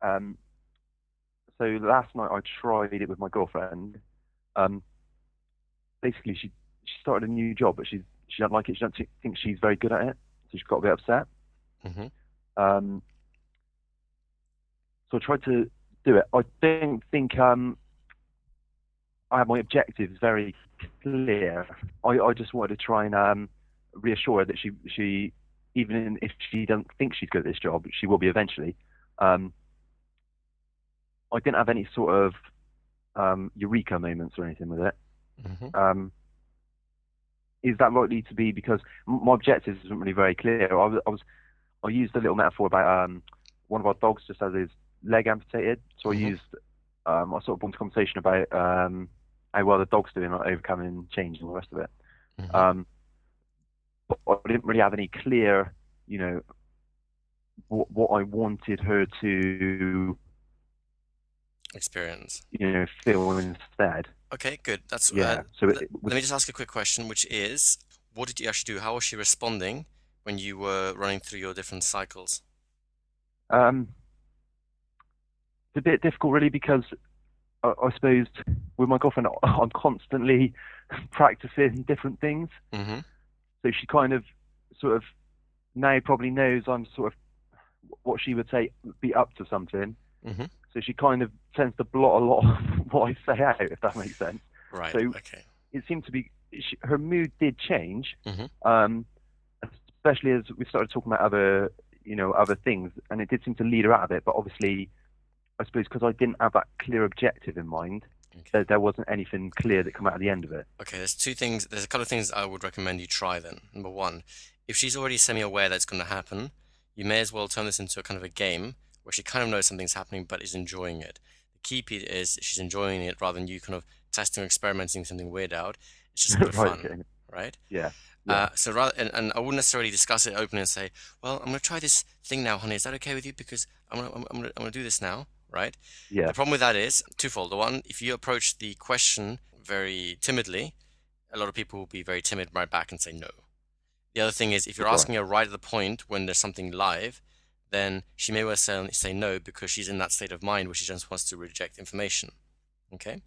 Um, so last night I tried it with my girlfriend. Um, Basically, she started a new job, but she doesn't like it. She doesn't think she's very good at it, so she's got a bit upset. Hmm. Um, so I tried to do it. I don't think I have my objectives very clear. I just wanted to try and reassure her that she even if she doesn't think she's good at this job, she will be eventually. Um, I didn't have any sort of eureka moments or anything with it. Hmm. Um, is that likely to be because my objectives isn't really very clear? I used a little metaphor about one of our dogs just had his leg amputated, so Hmm. I sort of brought into conversation about how well the dog's doing, like overcoming change and all the rest of it. Hmm. Um, but I didn't really have any clear, you know, what I wanted her to, Experience. feel instead. Okay, good. That's Yeah. So it was let me just ask a quick question, which is, what did you actually do? How was she responding when you were running through your different cycles? um, it's a bit difficult really because I suppose with my girlfriend I'm constantly practicing different things. Hmm. So she kind of sort of now probably knows I'm sort of what she would say be up to something. Hmm. So she kind of tends to blot a lot of what I say out, if that makes sense. Right. So Okay. it seemed to be her mood did change, Hmm. um, especially as we started talking about other things, and it did seem to lead her out of it. But obviously, I suppose because I didn't have that clear objective in mind, Okay. there wasn't anything clear that come out at the end of it. Okay, there's two things. There's a couple of things I would recommend you try then. Number one, if she's already semi-aware that's going to happen, you may as well turn this into a kind of a game where she kind of knows something's happening but is enjoying it. The key piece is she's enjoying it rather than you kind of testing or experimenting something weird out. It's just a bit of Right? fun, Okay. right? Yeah. Yeah. So rather, and I wouldn't necessarily discuss it openly and say, well, I'm going to try this thing now, honey. Is that okay with you? Because I'm gonna do this now, right? The Yeah. problem with that is twofold. The one, if you approach the question very timidly, a lot of people will be very timid right back and say no. The other thing is, if you're Right. asking her right at the point when there's something live, then she may well say no because she's in that state of mind where she just wants to reject information. Okay?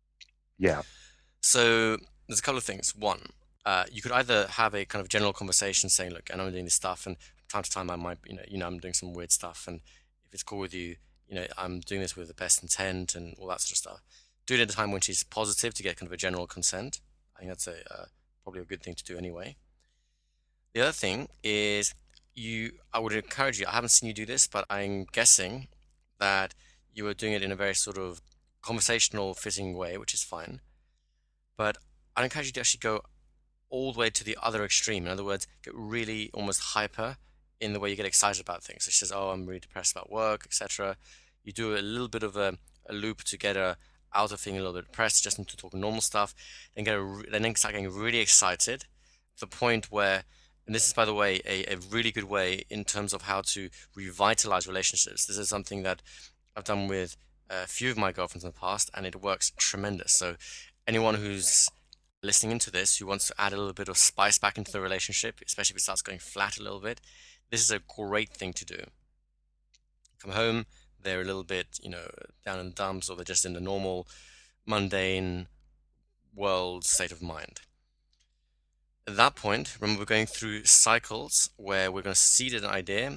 Yeah. So there's a couple of things. One, you could either have a kind of general conversation saying, "Look, I know I'm doing this stuff, and from time to time I might, I'm doing some weird stuff, and if it's cool with you, I'm doing this with the best intent and all that sort of stuff." Do it at a time when she's positive to get kind of a general consent. I think that's probably a good thing to do anyway. The other thing is I would encourage you. I haven't seen you do this, but I'm guessing that you were doing it in a very sort of conversational, fitting way, which is fine. But I'd encourage you to actually go all the way to the other extreme. In other words, get really almost hyper in the way you get excited about things. So she says, "Oh, I'm really depressed about work, etc." You do a little bit of a loop to get her out of feeling a little bit depressed, just into talking normal stuff, then start getting really excited to the point where, and this is, by the way, a really good way in terms of how to revitalize relationships. This is something that I've done with a few of my girlfriends in the past, and it works tremendous. So anyone who's listening into this who wants to add a little bit of spice back into the relationship, especially if it starts going flat a little bit, this is a great thing to do. Come home, they're a little bit, down in the dumps, or they're just in the normal, mundane world state of mind. At that point, remember we're going through cycles where we're going to seed an idea,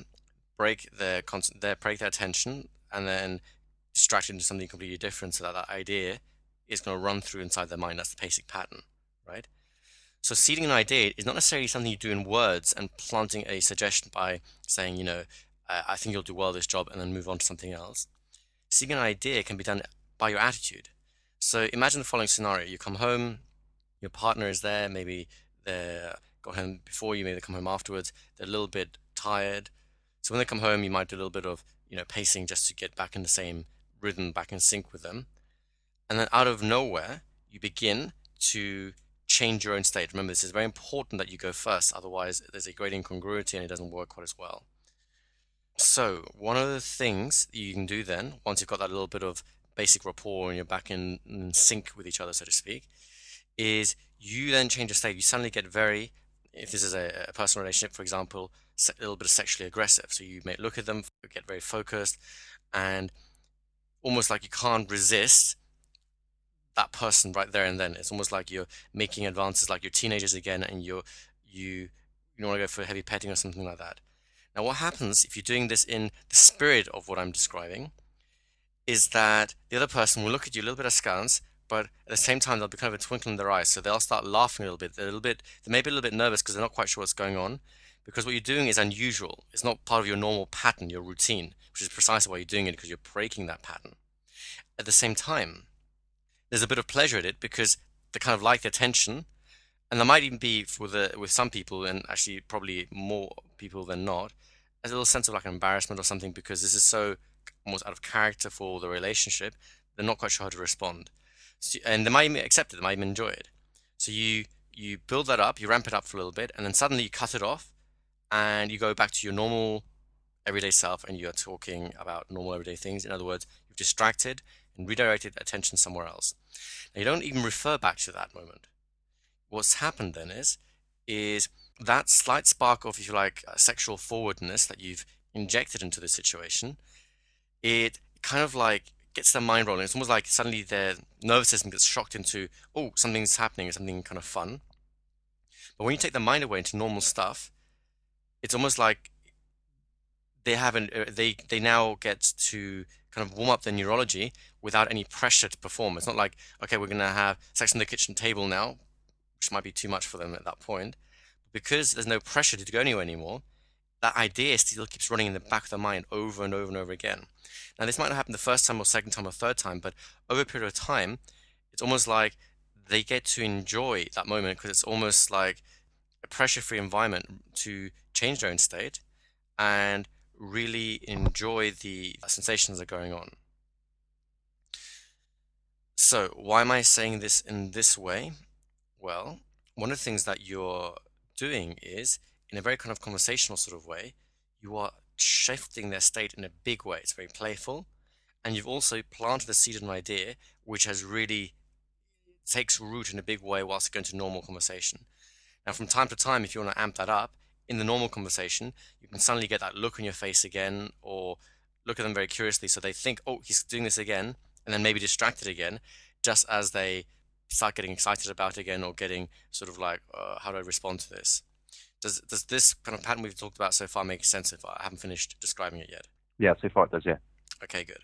break their attention, and then distract it into something completely different, so that that idea is going to run through inside their mind. That's the basic pattern, right? So seeding an idea is not necessarily something you do in words and planting a suggestion by saying, I think you'll do well at this job, and then move on to something else. Seeding an idea can be done by your attitude. So imagine the following scenario. You come home, your partner is there, maybe they got home before you, maybe they come home afterwards, they're a little bit tired. So when they come home, you might do a little bit of, pacing just to get back in the same rhythm, back in sync with them. And then out of nowhere, you begin to change your own state. Remember, this is very important that you go first, otherwise, there's a great incongruity and it doesn't work quite as well. So, one of the things you can do then, once you've got that little bit of basic rapport and you're back in sync with each other, so to speak, is you then change your state. You suddenly get very, if this is a personal relationship, for example, a little bit of sexually aggressive. So you may look at them, get very focused, and almost like you can't resist that person right there and then. It's almost like you're making advances, like you're teenagers again, and you you want to go for heavy petting or something like that. Now, what happens if you're doing this in the spirit of what I'm describing is that the other person will look at you a little bit askance, but at the same time there'll be kind of a twinkle in their eyes, so they'll start laughing a little bit. They may be a little bit nervous because they're not quite sure what's going on, because what you're doing is unusual. It's not part of your normal pattern, your routine, which is precisely why you're doing it, because you're breaking that pattern. At the same time, there's a bit of pleasure in it because they kind of like the attention, and there might even be with some people, and actually probably more people than not, a little sense of like an embarrassment or something because this is so almost out of character for the relationship. They're not quite sure how to respond, so, and they might even accept it. They might even enjoy it. So you build that up, you ramp it up for a little bit, and then suddenly you cut it off, and you go back to your normal everyday self, and you're talking about normal everyday things. In other words, you've distracted and redirected attention somewhere else. Now you don't even refer back to that moment. What's happened then is that slight spark of, if you like, sexual forwardness that you've injected into the situation, it kind of like gets their mind rolling. It's almost like suddenly their nervous system gets shocked into, oh, something's happening, something kind of fun. But when you take the mind away into normal stuff, it's almost like they now get to kind of warm up their neurology without any pressure to perform. It's not like, okay, we're gonna have sex on the kitchen table now, which might be too much for them at that point. Because there's no pressure to go anywhere anymore, that idea still keeps running in the back of their mind over and over and over again. Now, this might not happen the first time or second time or third time, but over a period of time, it's almost like they get to enjoy that moment because it's almost like a pressure-free environment to change their own state and really enjoy the sensations that are going on. So, why am I saying this in this way? Well, one of the things that you're doing is, in a very kind of conversational sort of way, you are shifting their state in a big way. It's very playful, and you've also planted the seed of an idea which has really takes root in a big way whilst going to normal conversation. Now, from time to time, if you want to amp that up in the normal conversation, you can suddenly get that look on your face again, or look at them very curiously so they think, oh, he's doing this again, and then maybe distracted again, just as they start getting excited about it again or getting sort of like, how do I respond to this? Does this kind of pattern we've talked about so far make sense if I haven't finished describing it yet? Yeah, so far it does. Yeah. Okay, good.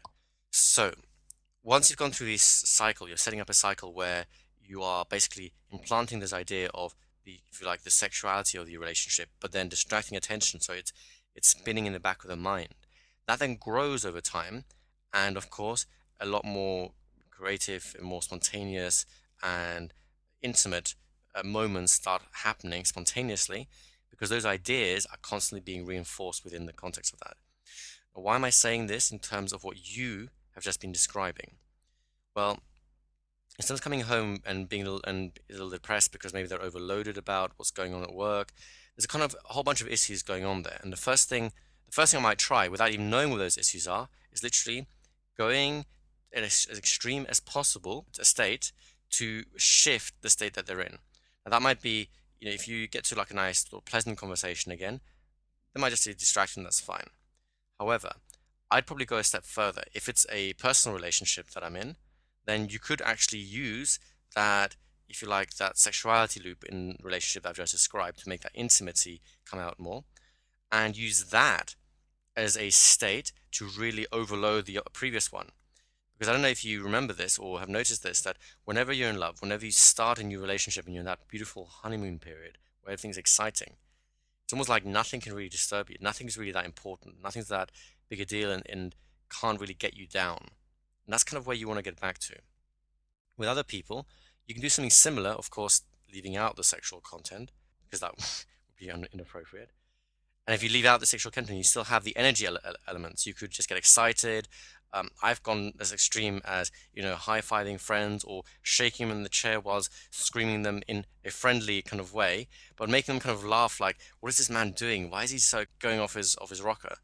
So once you've gone through this cycle, you're setting up a cycle where you are basically implanting this idea of the, if you like, the sexuality of your relationship, but then distracting attention, so it's spinning in the back of the mind. That then grows over time, and of course, a lot more creative and more spontaneous and intimate moments start happening spontaneously because those ideas are constantly being reinforced within the context of that. Now, why am I saying this in terms of what you have just been describing? Well, instead of coming home and being a little depressed because maybe they're overloaded about what's going on at work, there's a kind of a whole bunch of issues going on there. And the first thing I might try, without even knowing what those issues are, is literally going as extreme as possible a state to shift the state that they're in. Now that might be, if you get to like a nice little pleasant conversation again, they might just be a distraction, that's fine. However, I'd probably go a step further. If it's a personal relationship that I'm in, then you could actually use that, if you like, that sexuality loop in relationship that I've just described to make that intimacy come out more, and use that as a state to really overload the previous one. Because I don't know if you remember this or have noticed this, that whenever you're in love, whenever you start a new relationship and you're in that beautiful honeymoon period where everything's exciting, it's almost like nothing can really disturb you. Nothing's really that important. Nothing's that big a deal and can't really get you down. And that's kind of where you want to get back to. With other people, you can do something similar, of course, leaving out the sexual content, because that would be inappropriate. And if you leave out the sexual content, you still have the energy elements. You could just get excited. I've gone as extreme as, high-fiving friends or shaking them in the chair whilst screaming them in a friendly kind of way, but making them kind of laugh like, what is this man doing? Why is he so going off his rocker?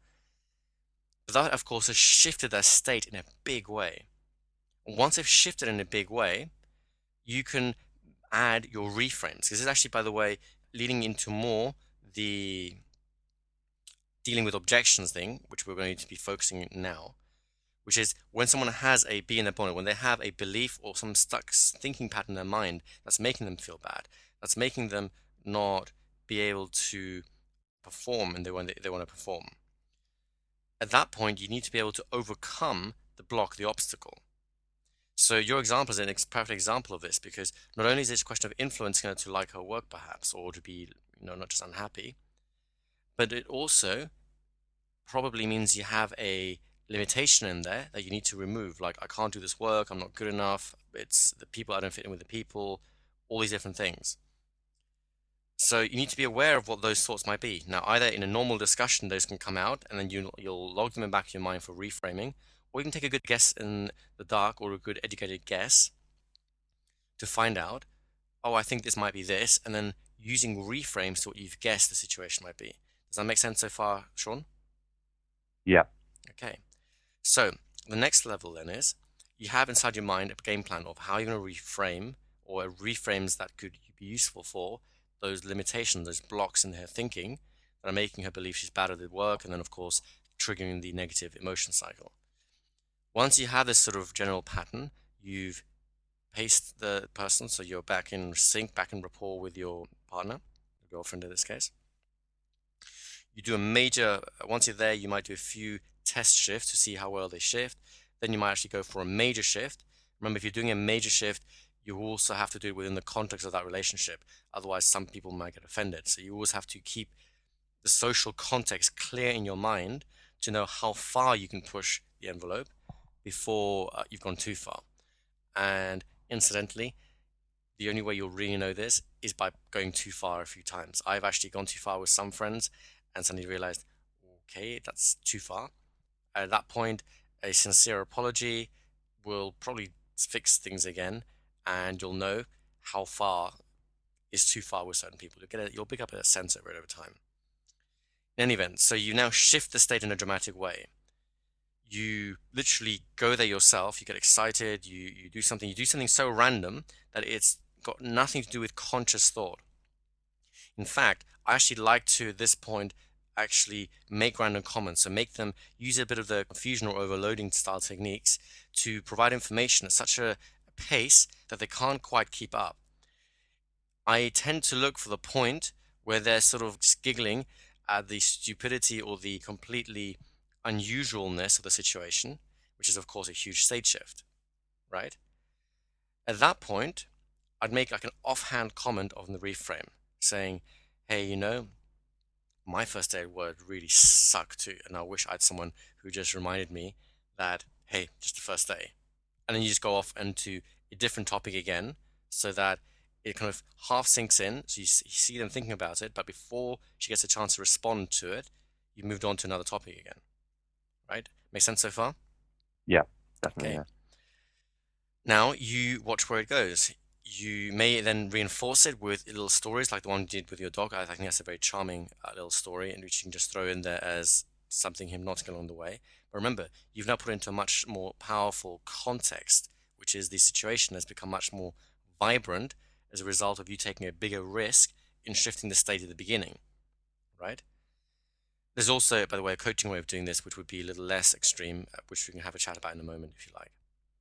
But that, of course, has shifted their state in a big way. Once they've shifted in a big way, you can add your reframes. This is actually, by the way, leading into more the dealing with objections thing, which we're going to be focusing on now. which is when someone has a be in their body, when they have a belief or some stuck thinking pattern in their mind that's making them feel bad, that's making them not be able to perform in the way they want to perform. At that point, you need to be able to overcome the block, the obstacle. So your example is a perfect example of this, because not only is it a question of influencing her to like her work perhaps, or to be, not just unhappy, but it also probably means you have a limitation in there that you need to remove. Like, I can't do this work, I'm not good enough, it's the people, I don't fit in with the people, all these different things. So you need to be aware of what those thoughts might be. Now, either in a normal discussion, those can come out, and then you'll log them in back to your mind for reframing, or you can take a good guess in the dark, or a good educated guess to find out, oh, I think this might be this, and then using reframes to what you've guessed the situation might be. Does that make sense so far, Sean? Yeah. Okay. So the next level then is you have inside your mind a game plan of how you're going to reframe, or reframes that could be useful for those limitations, those blocks in her thinking that are making her believe she's bad at the work, and then of course triggering the negative emotion cycle. Once you have this sort of general pattern, you've paced the person, so you're back in sync, back in rapport with your partner, your girlfriend in this case. You do a major, once you're there, you might do a few test shifts to see how well they shift. Then you might actually go for a major shift. Remember, if you're doing a major shift, you also have to do it within the context of that relationship. Otherwise, some people might get offended. So you always have to keep the social context clear in your mind to know how far you can push the envelope before you've gone too far. And incidentally, the only way you'll really know this is by going too far a few times. I've actually gone too far with some friends and suddenly realized, okay, that's too far. At that point, a sincere apology will probably fix things again, and you'll know how far is too far with certain people. You'll pick up a sense of it over time. In any event, so you now shift the state in a dramatic way. You literally go there yourself, you get excited, you do something so random that it's got nothing to do with conscious thought. In fact, I actually like to, at this point, actually make random comments. So make them use a bit of the confusion or overloading style techniques to provide information at such a pace that they can't quite keep up. I tend to look for the point where they're sort of just giggling at the stupidity or the completely unusualness of the situation, which is of course a huge state shift, right? At that point, I'd make like an offhand comment on the reframe saying, hey, my first day at work really sucked too, and I wish I had someone who just reminded me that, hey, just the first day. And then you just go off into a different topic again so that it kind of half sinks in. So you see them thinking about it, but before she gets a chance to respond to it, you've moved on to another topic again, right? Make sense so far? Yeah, definitely. Okay. Yeah. Now you watch where it goes. You may then reinforce it with little stories like the one you did with your dog. I think that's a very charming little story, in which you can just throw in there as something hypnotic along the way. But remember, you've now put it into a much more powerful context, which is the situation has become much more vibrant as a result of you taking a bigger risk in shifting the state at the beginning, right? There's also, by the way, a coaching way of doing this, which would be a little less extreme, which we can have a chat about in a moment if you like.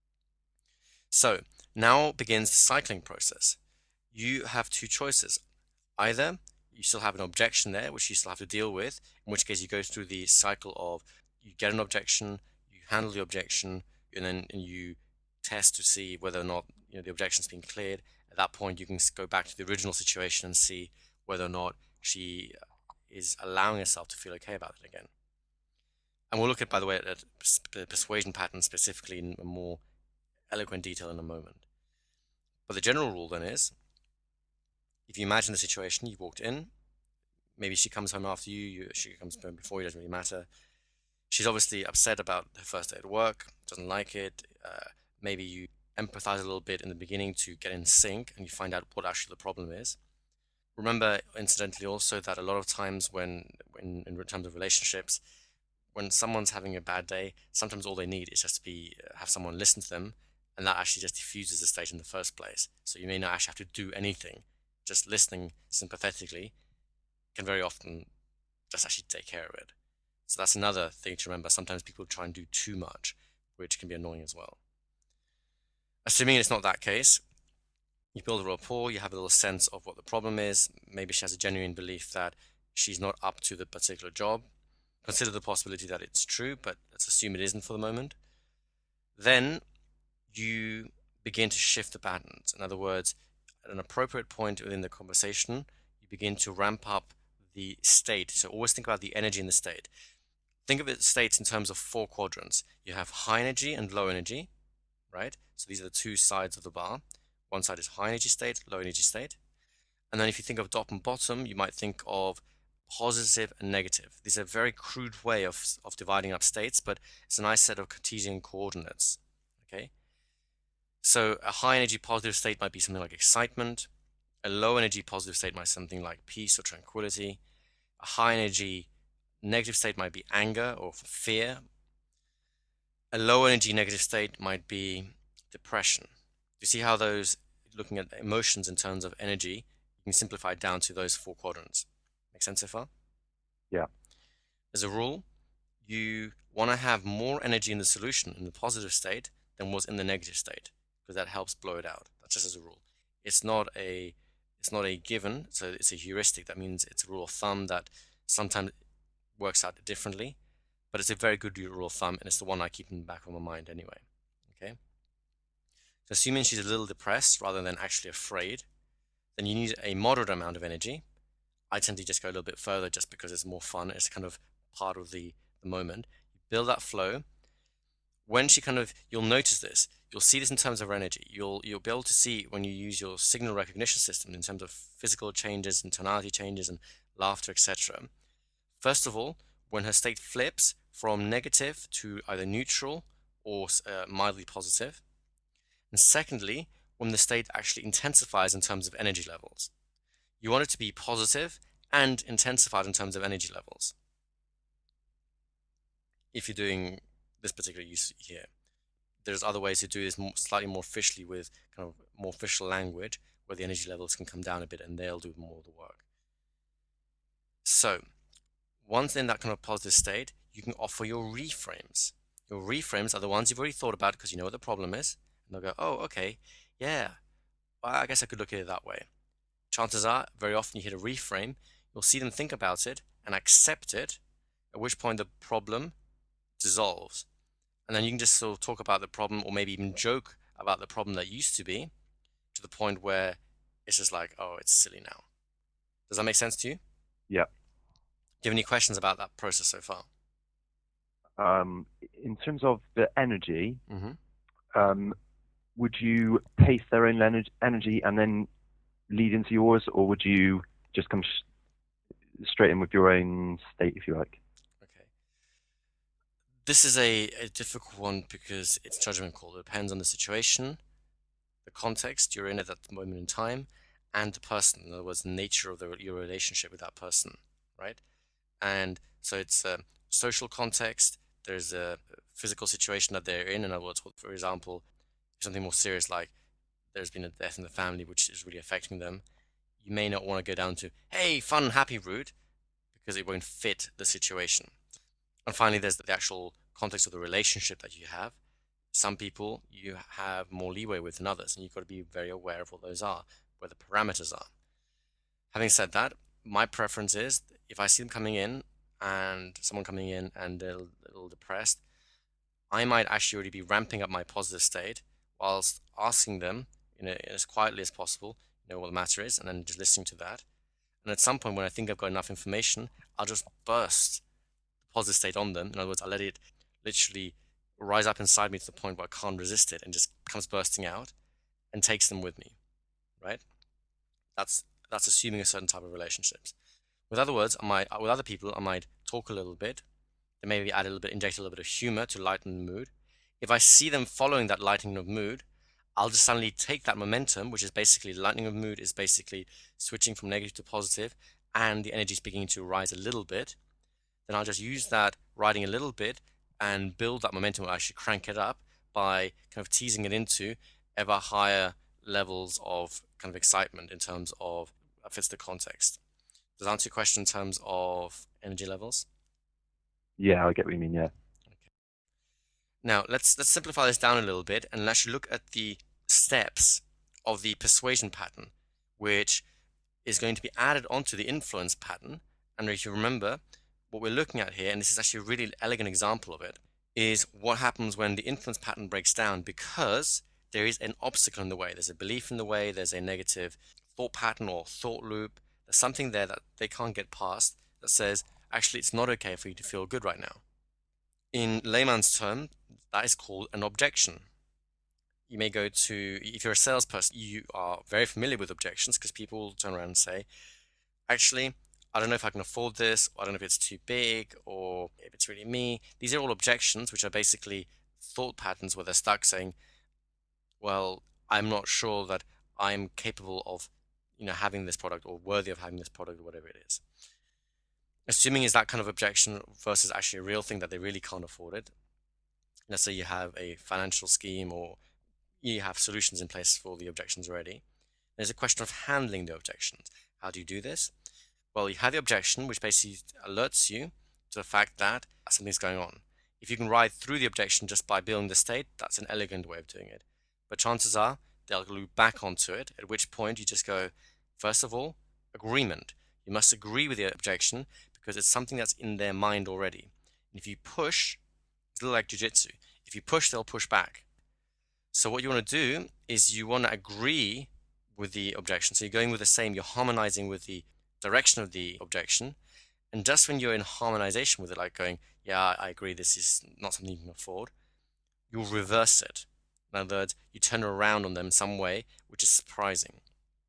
So now begins the cycling process. You have two choices. Either you still have an objection there, which you still have to deal with, in which case you go through the cycle of you get an objection, you handle the objection, and then you test to see whether or not the objection's been cleared. At that point, you can go back to the original situation and see whether or not she is allowing herself to feel okay about it again. And we'll look at, by the way, at persuasion patterns specifically in a more eloquent detail in a moment. But the general rule then is, if you imagine the situation, you walked in, maybe she comes home after you, she comes home before you, doesn't really matter. She's obviously upset about her first day at work, doesn't like it. Maybe you empathize a little bit in the beginning to get in sync and you find out what actually the problem is. Remember, incidentally, also that a lot of times when in terms of relationships, when someone's having a bad day, sometimes all they need is just to have someone listen to them, and that actually just diffuses the state in the first place. So you may not actually have to do anything. Just listening sympathetically can very often just actually take care of it. So that's another thing to remember. Sometimes people try and do too much, which can be annoying as well. Assuming it's not that case, you build a rapport, you have a little sense of what the problem is. Maybe she has a genuine belief that she's not up to the particular job. Consider the possibility that it's true, but let's assume it isn't for the moment. Then you begin to shift the patterns. In other words, at an appropriate point within the conversation, you begin to ramp up the state. So always think about the energy in the state. Think of it states in terms of 4 quadrants. You have high energy and low energy, right? So these are the 2 sides of the bar. One side is high energy state, low energy state. And then if you think of top and bottom, you might think of positive and negative. These are a very crude way of dividing up states, but it's a nice set of Cartesian coordinates. Okay. So a high energy positive state might be something like excitement. A low energy positive state might be something like peace or tranquility. A high energy negative state might be anger or fear. A low energy negative state might be depression. You see how those, looking at emotions in terms of energy, you can simplify it down to those 4 quadrants. Make sense so far? Yeah. As a rule, you want to have more energy in the solution in the positive state than was in the negative state, because that helps blow it out. That's just as a rule. It's not a given, so it's a heuristic. That means it's a rule of thumb that sometimes works out differently, but it's a very good rule of thumb, and it's the one I keep in the back of my mind anyway. Okay. So assuming she's a little depressed rather than actually afraid, then you need a moderate amount of energy. I tend to just go a little bit further just because it's more fun. It's kind of part of the moment. You build that flow. When she you'll notice this. You'll see this in terms of her energy. You'll be able to see when you use your signal recognition system in terms of physical changes and tonality changes and laughter, etc. First of all, when her state flips from negative to either neutral or mildly positive. And secondly, when the state actually intensifies in terms of energy levels. You want it to be positive and intensified in terms of energy levels. If you're doing this particular use here, there's other ways to do this slightly more officially with kind of more official language where the energy levels can come down a bit and they'll do more of the work. So once in that kind of positive state, you can offer your reframes. Your reframes are the ones you've already thought about because you know what the problem is. And they'll go, oh, okay, yeah, well, I guess I could look at it that way. Chances are, very often you hit a reframe, you'll see them think about it and accept it, at which point the problem dissolves. And then you can just sort of talk about the problem or maybe even joke about the problem that used to be to the point where it's just like, oh, it's silly now. Does that make sense to you? Yeah. Do you have any questions about that process so far? In terms of the energy, Mm-hmm. would you taste their own energy and then lead into yours, or would you just come straight in with your own state, if you like? Okay. This is a difficult one because it's judgment call. It depends on the situation, the context you're in at that moment in time, and the person. In other words, the nature of your relationship with that person, right? And so it's a social context. There's a physical situation that they're in. In other words, for example, something more serious like there's been a death in the family which is really affecting them. You may not want to go down to, hey, fun, happy route, because it won't fit the situation. And finally, there's the actual context of the relationship that you have. Some people you have more leeway with than others, and you've got to be very aware of what those are, where the parameters are. Having said that, my preference is if I see them coming in and someone coming in and they're a little depressed, I might actually already be ramping up my positive state whilst asking them as quietly as possible, what the matter is, and then just listening to that. And at some point when I think I've got enough information, I'll just burst the positive state on them. In other words, I'll let it literally rise up inside me to the point where I can't resist it and just comes bursting out and takes them with me, right? That's assuming a certain type of relationships. With other people, I might talk a little bit, then maybe add a little bit, inject a little bit of humor to lighten the mood. If I see them following that lightening of mood, I'll just suddenly take that momentum, which is basically lightening of mood is basically switching from negative to positive, and the energy is beginning to rise a little bit. Then I'll just use that riding a little bit and build that momentum, or actually crank it up by kind of teasing it into ever higher levels of kind of excitement in terms of fits the context. Does that answer your question in terms of energy levels? Yeah, I get what you mean. Yeah. Okay. Now, let's simplify this down a little bit and actually look at the steps of the persuasion pattern, which is going to be added onto the influence pattern. And if you remember, what we're looking at here, and this is actually a really elegant example of it, is what happens when the influence pattern breaks down because there is an obstacle in the way. There's a belief in the way, there's a negative thought pattern or thought loop. There's something there that they can't get past that says, actually, it's not okay for you to feel good right now. In layman's term, that is called an objection. You may go to, if you're a salesperson, you are very familiar with objections because people will turn around and say, actually, I don't know if I can afford this, or I don't know if it's too big, or if it's really me. These are all objections, which are basically thought patterns where they're stuck saying, well, I'm not sure that I'm capable of, having this product or worthy of having this product or whatever it is. Assuming is that kind of objection versus actually a real thing that they really can't afford it. Let's say you have a financial scheme or you have solutions in place for the objections already. There's a question of handling the objections. How do you do this? Well, you have the objection, which basically alerts you to the fact that something's going on. If you can ride through the objection just by building the state, that's an elegant way of doing it. But chances are they'll loop back onto it, at which point you just go, first of all, agreement. You must agree with the objection because it's something that's in their mind already. And if you push, it's a little like jujitsu. If you push, they'll push back. So what you want to do is you want to agree with the objection. So you're going with the same, you're harmonizing with the direction of the objection. And just when you're in harmonization with it, like going, yeah, I agree, this is not something you can afford, you'll reverse it. In other words, you turn around on them in some way, which is surprising.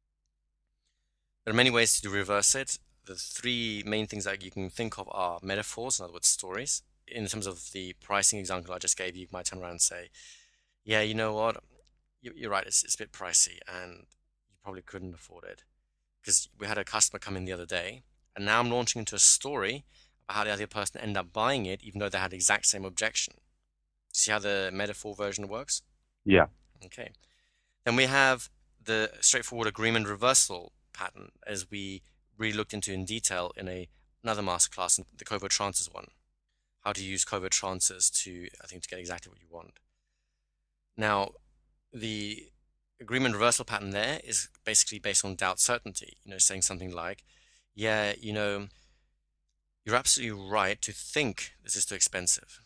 There are many ways to reverse it. The three main things that you can think of are metaphors, in other words, stories. In terms of the pricing example I just gave you, you might turn around and say, yeah, you know what? You're right, it's a bit pricey and you probably couldn't afford it. Because we had a customer come in the other day, and now I'm launching into a story about how the other person ended up buying it, even though they had the exact same objection. See how the metaphor version works? Yeah. Okay. Then we have the straightforward agreement reversal pattern, as we really looked into in detail in another masterclass, the covert trances one. How to use covert trances to get exactly what you want. Now, the agreement reversal pattern there is basically based on doubt certainty, saying something like, yeah, you're absolutely right to think this is too expensive.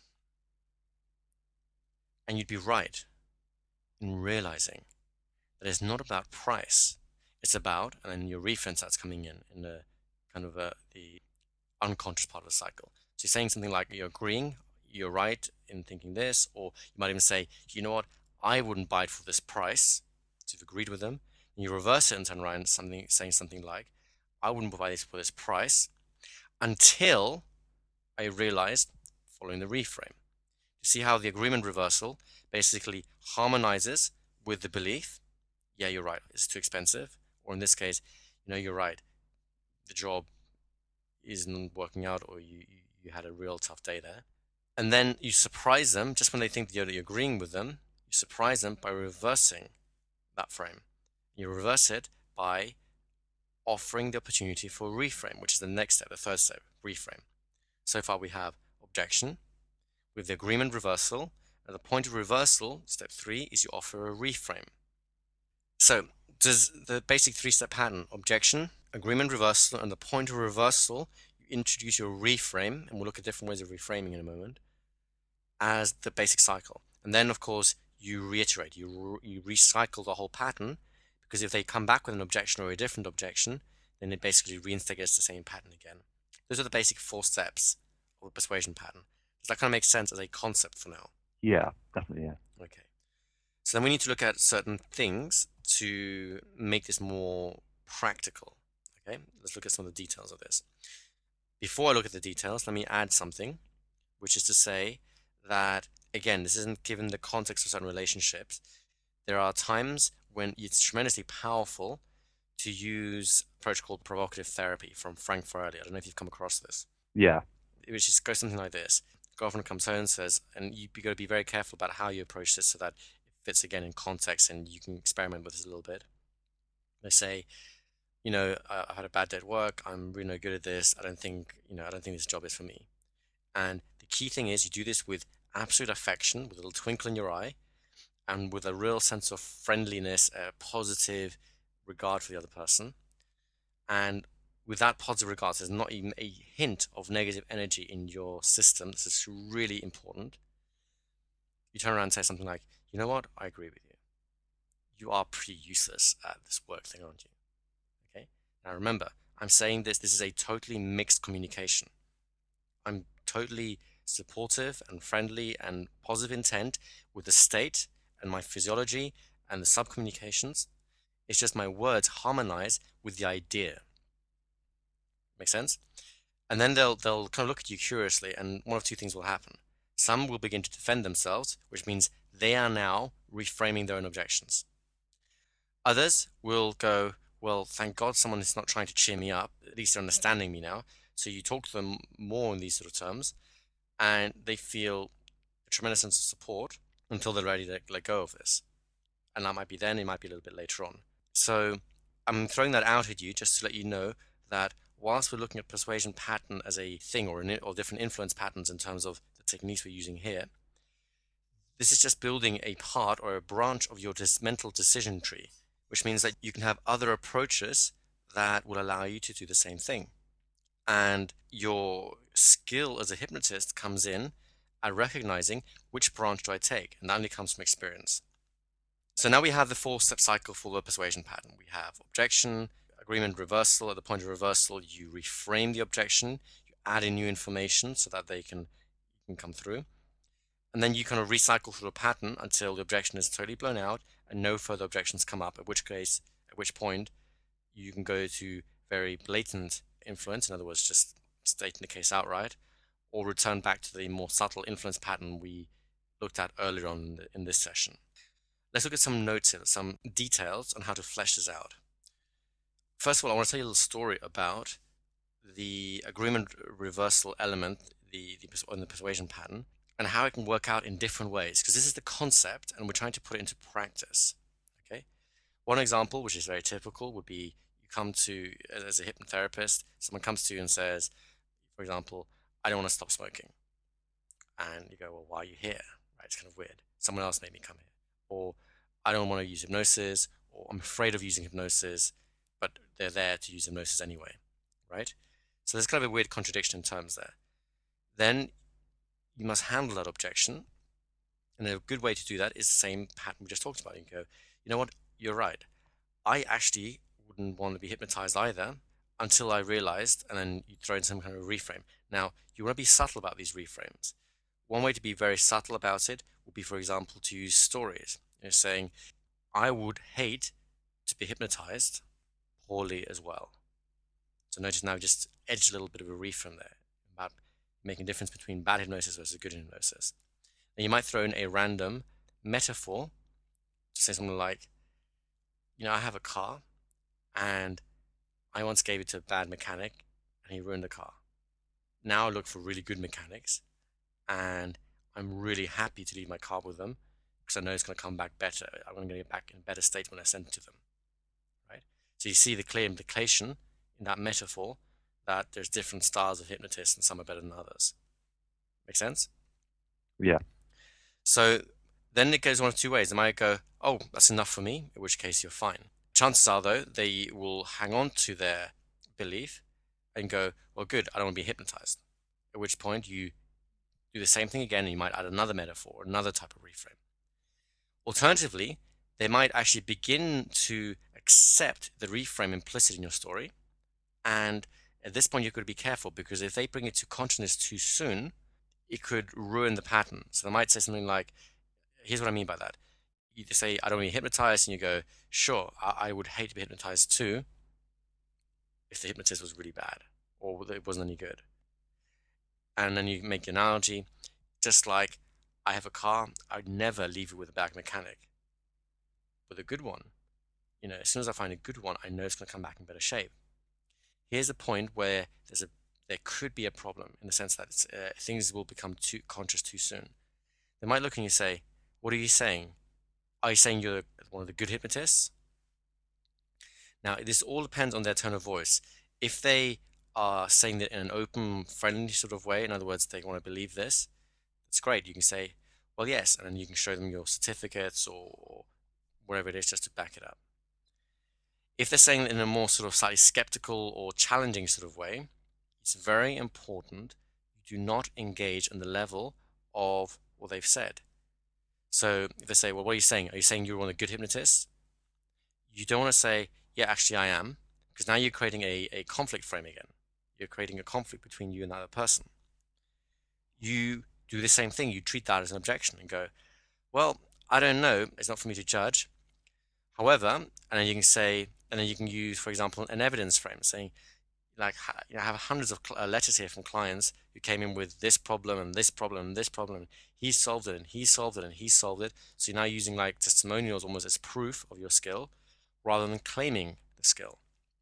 And you'd be right in realizing that it's not about price. It's about, and then your refrain starts coming in the kind of the unconscious part of the cycle. So you're saying something like, you're agreeing, you're right in thinking this, or you might even say, you know what, I wouldn't buy it for this price. So you've agreed with them. And you reverse it and turn around saying something like, I wouldn't buy this for this price until I realized, following the reframe. You see how the agreement reversal basically harmonizes with the belief, yeah, you're right, it's too expensive. Or in this case, you're right, the job isn't working out, or you had a real tough day there. And then you surprise them just when they think that you're agreeing with them. You surprise them by reversing that frame. You reverse it by offering the opportunity for reframe, which is the next step, the third step, reframe. So far we have objection with the agreement reversal. At the point of reversal, step 3 is you offer a reframe. So does the basic 3-step pattern, objection, agreement reversal, and the point of reversal, you introduce your reframe, and we'll look at different ways of reframing in a moment, as the basic cycle. And then, of course, you reiterate, you recycle the whole pattern, because if they come back with an objection or a different objection, then it basically reinstates the same pattern again. Those are the basic 4 steps of the persuasion pattern. Does that kind of make sense as a concept for now? Yeah, definitely. Yeah. Okay. So then we need to look at certain things to make this more practical. Okay, let's look at some of the details of this. Before I look at the details, let me add something, which is to say that, again, this isn't given the context of certain relationships. There are times when it's tremendously powerful to use an approach called provocative therapy from Frank Farley. I don't know if you've come across this. Yeah. Which just goes something like this. Girlfriend comes home and says, and you've got to be very careful about how you approach this so that it fits again in context and you can experiment with this a little bit. They say, I had a bad day at work. I'm really no good at this. I don't think this job is for me. And the key thing is you do this with absolute affection, with a little twinkle in your eye, and with a real sense of friendliness, a positive regard for the other person. And with that positive regard, there's not even a hint of negative energy in your system. This is really important. You turn around and say something like, you know what, I agree with you. You are pretty useless at this work thing, aren't you? Okay. Now remember, I'm saying this is a totally mixed communication. I'm totally supportive and friendly and positive intent with the state and my physiology and the subcommunications. It's just my words harmonize with the idea. Make sense? And then they'll kind of look at you curiously, and one of two things will happen. Some will begin to defend themselves, which means they are now reframing their own objections. Others will go, well, thank God someone is not trying to cheer me up. At least they're understanding me now. So you talk to them more in these sort of terms, and they feel a tremendous sense of support until they're ready to let go of this. And that might be then, it might be a little bit later on. So I'm throwing that out at you just to let you know that whilst we're looking at persuasion pattern as a thing, or different influence patterns in terms of the techniques we're using here, this is just building a part or a branch of your mental decision tree, which means that you can have other approaches that will allow you to do the same thing. And your skill as a hypnotist comes in at recognizing which branch do I take, and that only comes from experience. So now we have the 4-step cycle for the persuasion pattern. We have objection, agreement, reversal. At the point of reversal, you reframe the objection, you add in new information so that they can come through. And then you kind of recycle through a pattern until the objection is totally blown out and no further objections come up, at which point you can go to very blatant influence, in other words, just stating the case outright, or return back to the more subtle influence pattern we looked at earlier on in this session. Let's look at some notes here, some details on how to flesh this out. First of all, I want to tell you a little story about the agreement reversal element, the persuasion pattern, and how it can work out in different ways, because this is the concept and we're trying to put it into practice. Okay. One example, which is very typical, would be you come to, as a hypnotherapist, someone comes to you and says, for example, I don't want to stop smoking. And you go, well, why are you here? Right? It's kind of weird. Someone else made me come here. Or I don't want to use hypnosis, or I'm afraid of using hypnosis, but they're there to use hypnosis anyway, right? So there's kind of a weird contradiction in terms there. Then you must handle that objection. And a good way to do that is the same pattern we just talked about. You can go, you know what, you're right. I actually wouldn't want to be hypnotized either until I realized, and then you throw in some kind of reframe. Now, you want to be subtle about these reframes. One way to be very subtle about it would be, for example, to use stories. You're saying, I would hate to be hypnotized poorly as well. So notice now just edge a little bit of a reframe there about making a difference between bad hypnosis versus good hypnosis. And you might throw in a random metaphor to say something like, you know, I have a car and I once gave it to a bad mechanic and he ruined the car. Now I look for really good mechanics and I'm really happy to leave my car with them because I know it's going to come back better. I'm going to get it back in a better state when I send it to them, right? So you see the clear implication in that metaphor that there's different styles of hypnotists and some are better than others. Make sense? Yeah. So then it goes one of two ways. They might go, oh, that's enough for me, in which case you're fine. Chances are, though, they will hang on to their belief and go, well, good, I don't want to be hypnotized. At which point you do the same thing again and you might add another metaphor, another type of reframe. Alternatively, they might actually begin to accept the reframe implicit in your story. And at this point, you've got to be careful because if they bring it to consciousness too soon, it could ruin the pattern. So they might say something like, here's what I mean by that. You say, I don't want to be hypnotized, and you go, sure, I would hate to be hypnotized too if the hypnotist was really bad or it wasn't any good. And then you make the analogy, just like I have a car, I would never leave it with a bad mechanic. With a good one, you know, as soon as I find a good one, I know it's going to come back in better shape. Here's a point where there could be a problem in the sense that things will become too conscious too soon. They might look and you say, what are you saying? Are you saying you're one of the good hypnotists? Now, this all depends on their tone of voice. If they are saying that in an open, friendly sort of way, in other words, they want to believe this, it's great. You can say, well, yes, and then you can show them your certificates or whatever it is just to back it up. If they're saying it in a more sort of slightly skeptical or challenging sort of way, it's very important you do not engage on the level of what they've said. So if they say, well, what are you saying? Are you saying you're a good hypnotist? You don't want to say, yeah, actually I am, because now you're creating a conflict frame again. You're creating a conflict between you and that other person. You do the same thing. You treat that as an objection and go, well, I don't know. It's not for me to judge. However, and then you can say, and then you can use, for example, an evidence frame, saying, like, I have hundreds of letters here from clients who came in with this problem and this problem and this problem. He solved it and he solved it and he solved it. So you're now using like testimonials almost as proof of your skill rather than claiming the skill.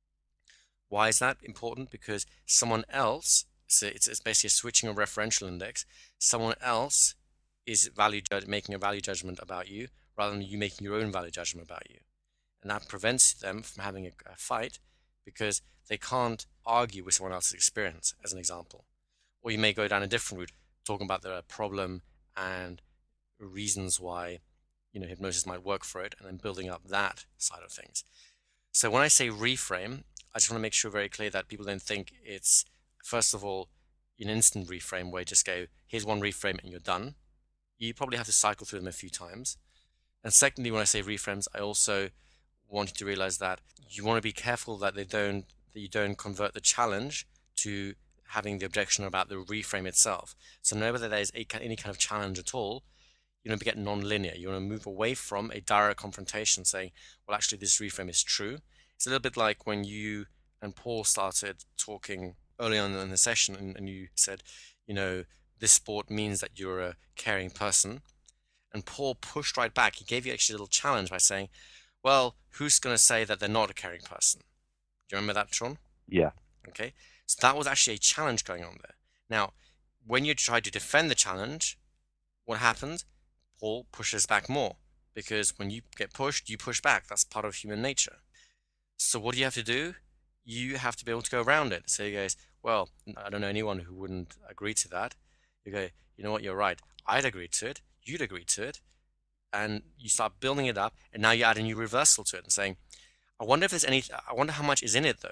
Why is that important? Because someone else, so it's basically switching a referential index, someone else is making a value judgment about you rather than you making your own value judgment about you. And that prevents them from having a fight because they can't argue with someone else's experience, as an example. Or you may go down a different route, talking about the problem and reasons why hypnosis might work for it, and then building up that side of things. So when I say reframe, I just want to make sure very clear that people don't think it's, first of all, an instant reframe where you just go, here's one reframe and you're done. You probably have to cycle through them a few times. And secondly, when I say reframes, I also want you to realize that you want to be careful that you don't convert the challenge to having the objection about the reframe itself. So know whether there's any kind of challenge at all, you want to get non-linear. You want to move away from a direct confrontation saying, well, actually, this reframe is true. It's a little bit like when you and Paul started talking early on in the session and you said, this sport means that you're a caring person. And Paul pushed right back. He gave you actually a little challenge by saying, well, who's going to say that they're not a caring person? Do you remember that, Sean? Yeah. Okay. So that was actually a challenge going on there. Now, when you try to defend the challenge, what happens? Paul pushes back more because when you get pushed, you push back. That's part of human nature. So what do you have to do? You have to be able to go around it. So he goes, well, I don't know anyone who wouldn't agree to that. You go, you know what, you're right. I'd agree to it. You'd agree to it. And you start building it up. And now you add a new reversal to it and saying, I wonder how much is in it though.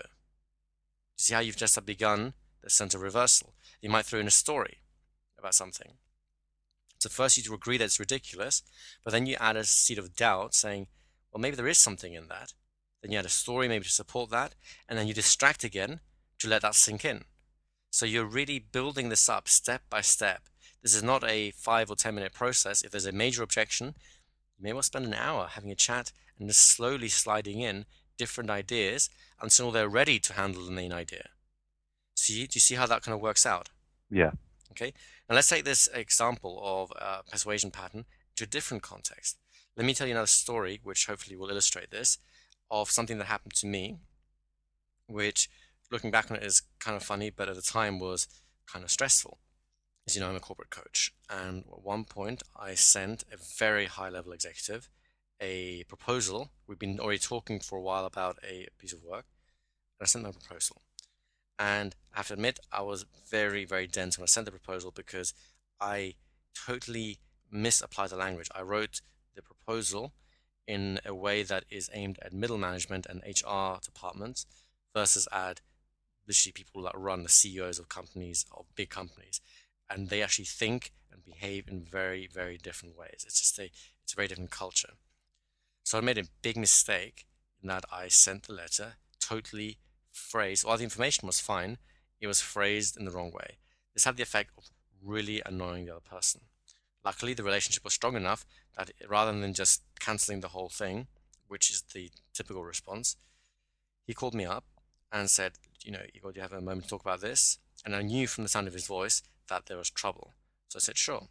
You see how you've just begun the sense of reversal. You might throw in a story about something. So first you agree that it's ridiculous, but then you add a seed of doubt saying, well, maybe there is something in that. Then you add a story maybe to support that, and then you distract again to let that sink in. So you're really building this up step by step. This is not a 5 or 10-minute process. If there's a major objection, you may well spend an hour having a chat and just slowly sliding in different ideas until they're ready to handle the main idea. Do you see how that kind of works out? Yeah. Okay, now let's take this example of a persuasion pattern to a different context. Let me tell you another story, which hopefully will illustrate this, of something that happened to me, which looking back on it is kind of funny, but at the time was kind of stressful. As you know, I'm a corporate coach, and at one point I sent a very high-level executive a proposal. We've been already talking for a while about a piece of work, and I sent them a proposal. And I have to admit, I was very, very dense when I sent the proposal because I totally misapplied the language. I wrote the proposal in a way that is aimed at middle management and HR departments versus at literally people that run the CEOs of companies, of big companies. And they actually think and behave in very, very different ways. It's a very different culture. So I made a big mistake in that I sent the letter totally phrased, while the information was fine, it was phrased in the wrong way. This had the effect of really annoying the other person. Luckily, the relationship was strong enough that rather than just canceling the whole thing, which is the typical response, he called me up and said, Igor, do you have a moment to talk about this? And I knew from the sound of his voice that there was trouble. So I said, sure.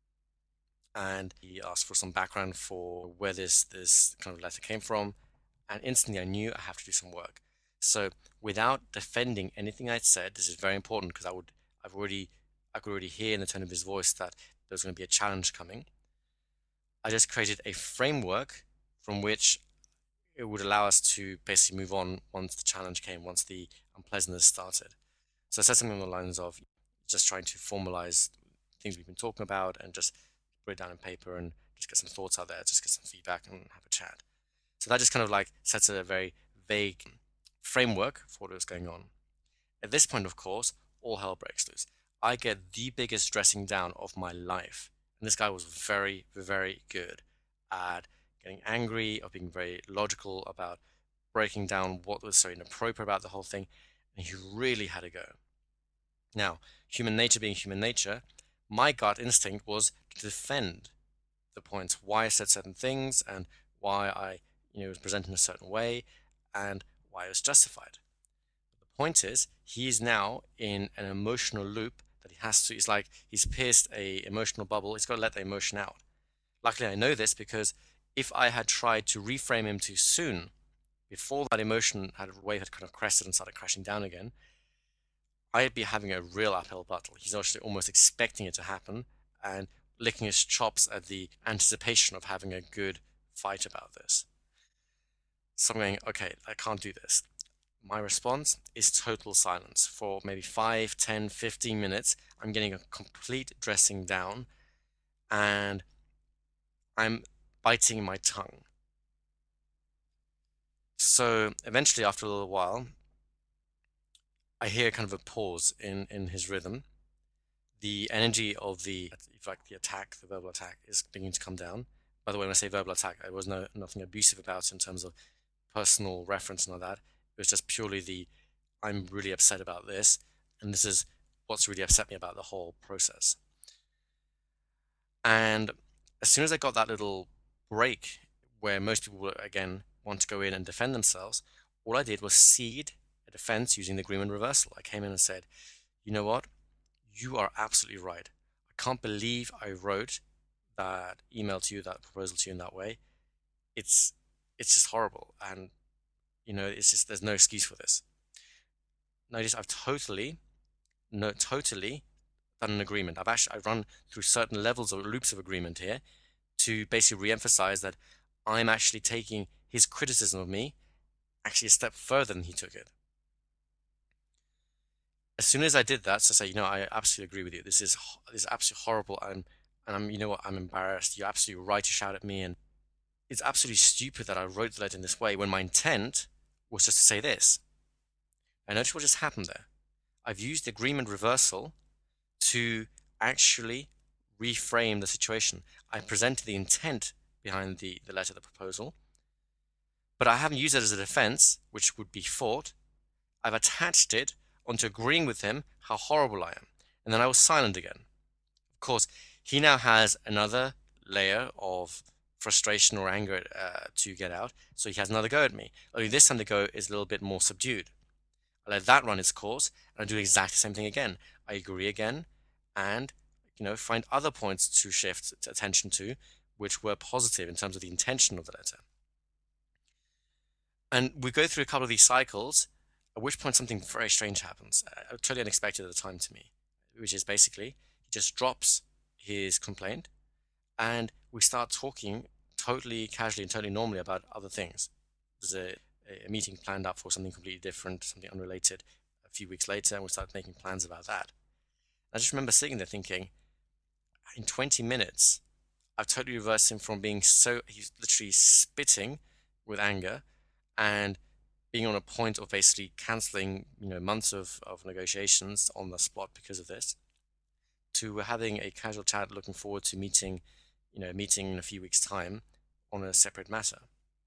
And he asked for some background for where this kind of letter came from. And instantly I knew I have to do some work. So without defending anything I'd said, this is very important because I could already hear in the tone of his voice that there's going to be a challenge coming. I just created a framework from which it would allow us to basically move on once the challenge came, once the unpleasantness started. So I said something along the lines of just trying to formalize things we've been talking about and just put it down on paper and just get some thoughts out there, just get some feedback and have a chat. So that just kind of like sets a very vague framework for what was going on. At this point, of course, all hell breaks loose. I get the biggest dressing down of my life. And this guy was very, very good at getting angry, or being very logical about breaking down what was so inappropriate about the whole thing. And he really had to go. Now, human nature being human nature, my gut instinct was to defend the points why I said certain things and why I was presenting a certain way and why it was justified. The point is, he is now in an emotional loop that he has to, it's like he's pierced a emotional bubble. He's got to let the emotion out. Luckily, I know this because if I had tried to reframe him too soon, before that emotion wave had kind of crested and started crashing down again, I'd be having a real uphill battle. He's actually almost expecting it to happen and licking his chops at the anticipation of having a good fight about this. So I'm going, okay, I can't do this. My response is total silence for maybe 5, 10, 15 minutes. I'm getting a complete dressing down and I'm biting my tongue. So eventually, after a little while, I hear kind of a pause in his rhythm. The energy of the attack, the verbal attack, is beginning to come down. By the way, when I say verbal attack, there was nothing abusive about it in terms of personal reference and all that. It was just purely I'm really upset about this, and this is what's really upset me about the whole process. And as soon as I got that little break where most people again want to go in and defend themselves, all I did was seed a defense using the agreement reversal. I came in and said, you know what? You are absolutely right. I can't believe I wrote that email to you, that proposal to you in that way. It's just horrible, and it's just there's no excuse for this. Notice I've totally done an agreement. I've run through certain levels or loops of agreement here to basically re-emphasize that I'm actually taking his criticism of me actually a step further than he took it. As soon as I did that, to say, I absolutely agree with you. This is absolutely horrible, and I'm, I'm embarrassed. You're absolutely right to shout at me, and it's absolutely stupid that I wrote the letter in this way when my intent was just to say this. And notice what just happened there. I've used the agreement reversal to actually reframe the situation. I presented the intent behind the letter, the proposal, but I haven't used it as a defense, which would be fought. I've attached it onto agreeing with him how horrible I am. And then I was silent again. Of course, he now has another layer of frustration or anger to get out, so he has another go at me. Only this time the go is a little bit more subdued. I let that run its course, and I do exactly the same thing again. I agree again, and find other points to shift attention to, which were positive in terms of the intention of the letter. And we go through a couple of these cycles, at which point something very strange happens, totally unexpected at the time to me, which is basically he just drops his complaint, and we start talking totally casually and totally normally about other things. There's a meeting planned up for something completely different, something unrelated, a few weeks later, and we start making plans about that. I just remember sitting there thinking, in 20 minutes, I've totally reversed him from being he's literally spitting with anger and being on a point of basically cancelling, months of negotiations on the spot because of this, to having a casual chat, looking forward to meeting in a few weeks' time on a separate matter.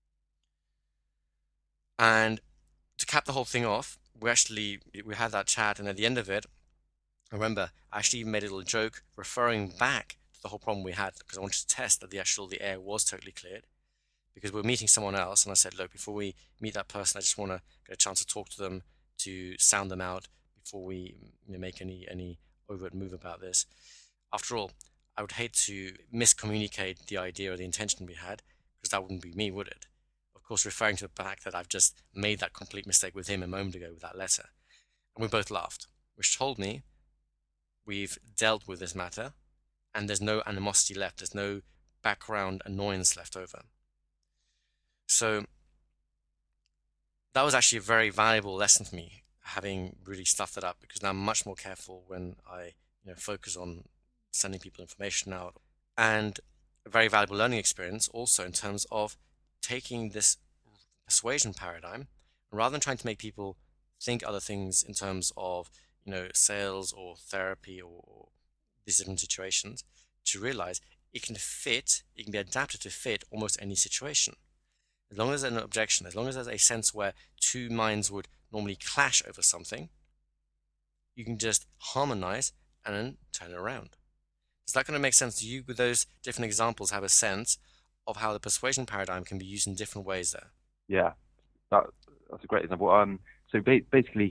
And to cap the whole thing off, we had that chat, and at the end of it, I remember I actually made a little joke referring back to the whole problem we had, because I wanted to test that the air was totally cleared, because we're meeting someone else, and I said, look, before we meet that person, I just want to get a chance to talk to them, to sound them out before we make any overt move about this. After all, I would hate to miscommunicate the idea or the intention we had, because that wouldn't be me, would it? Of course, referring to the fact that I've just made that complete mistake with him a moment ago with that letter. And we both laughed, which told me we've dealt with this matter and there's no animosity left. There's no background annoyance left over. So that was actually a very valuable lesson for me, having really stuffed it up, because now I'm much more careful when I focus on sending people information out, and a very valuable learning experience also in terms of taking this persuasion paradigm, and rather than trying to make people think other things in terms of, sales or therapy or these different situations, to realize it can be adapted to fit almost any situation. As long as there's an objection, as long as there's a sense where two minds would normally clash over something, you can just harmonize and then turn it around. Is that going to make sense to you? With those different examples, have a sense of how the persuasion paradigm can be used in different ways there. Yeah, that, that's a great example. So basically,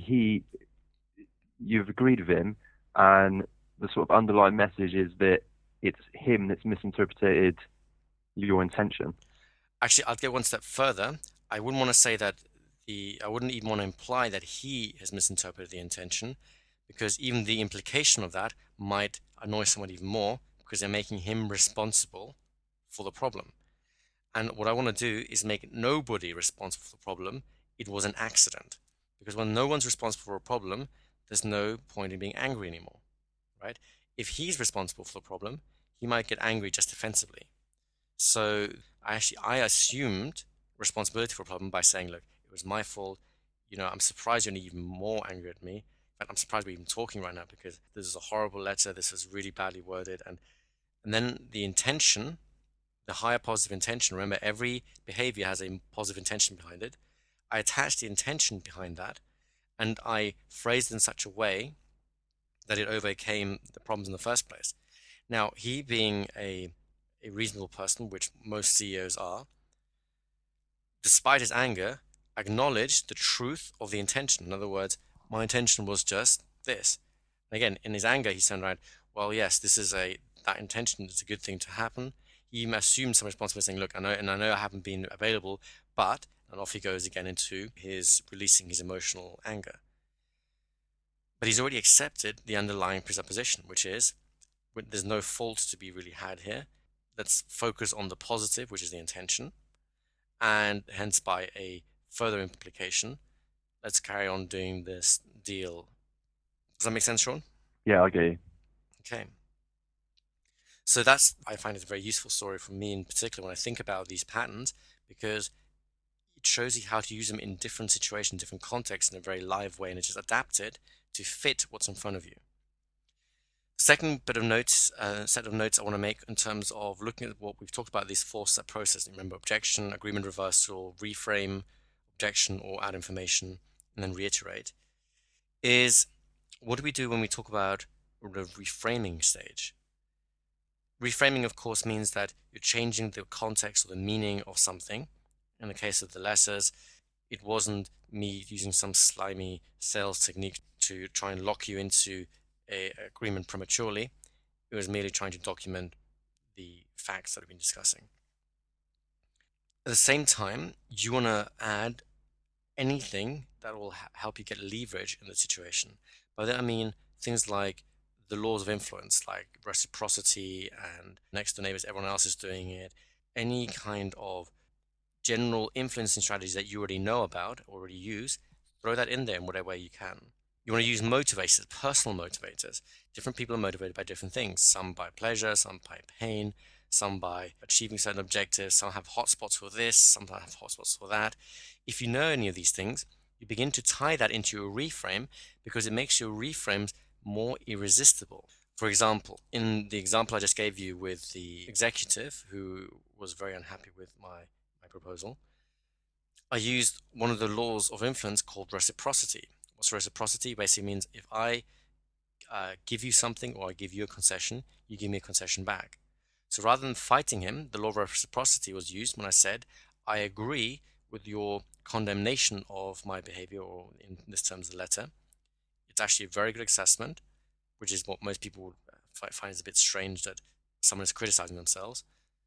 you've agreed with him, and the sort of underlying message is that it's him that's misinterpreted your intention. Actually, I'll go one step further. I wouldn't want to say that I wouldn't even want to imply that he has misinterpreted the intention, because even the implication of that might annoy someone even more because they're making him responsible for the problem. And what I want to do is make nobody responsible for the problem. It was an accident. Because when no one's responsible for a problem, there's no point in being angry anymore, right? If he's responsible for the problem, he might get angry just defensively. So I assumed responsibility for a problem by saying, look, it was my fault. I'm surprised you're even more angry at me. In fact, I'm surprised we're even talking right now because this is a horrible letter. This is really badly worded. And then the intention, the higher positive intention, remember every behavior has a positive intention behind it. I attached the intention behind that and I phrased it in such a way that it overcame the problems in the first place. Now, he being a reasonable person, which most CEOs are, despite his anger, acknowledged the truth of the intention. In other words, my intention was just this. And again, in his anger, he turned around, well, yes, that intention is a good thing to happen. He assumed some responsibility, saying, look, I know I haven't been available, but, and off he goes again into his releasing his emotional anger. But he's already accepted the underlying presupposition, which is there's no fault to be really had here. Let's focus on the positive, which is the intention, and hence by a further implication, let's carry on doing this deal. Does that make sense, Sean? Yeah, I get you. Okay. So I find it a very useful story for me in particular when I think about these patterns, because it shows you how to use them in different situations, different contexts in a very live way, and it's just adapted to fit what's in front of you. Second bit of notes, set of notes I want to make in terms of looking at what we've talked about, these four-step process. Remember, objection, agreement reversal, reframe, objection or add information, and then reiterate, is what do we do when we talk about the reframing stage? Reframing, of course, means that you're changing the context or the meaning of something. In the case of the letters, it wasn't me using some slimy sales technique to try and lock you into an agreement prematurely. It was merely trying to document the facts that we've been discussing. At the same time, you want to add anything that will help you get leverage in the situation. By that I mean things like the laws of influence, like reciprocity and next door neighbors, everyone else is doing it. Any kind of general influencing strategies that you already know about, already use, throw that in there in whatever way you can. You want to use motivators, personal motivators. Different people are motivated by different things. Some by pleasure, some by pain, some by achieving certain objectives. Some have hotspots for this, some have hotspots for that. If you know any of these things, you begin to tie that into your reframe because it makes your reframes more irresistible. For example, in the example I just gave you with the executive who was very unhappy with my proposal, I used one of the laws of influence called reciprocity. What's reciprocity? Basically means if I give you something or I give you a concession, you give me a concession back. So rather than fighting him, the law of reciprocity was used when I said, I agree with your condemnation of my behavior, or in this terms, the letter. It's actually a very good assessment, which is what most people would find is a bit strange that someone is criticizing themselves.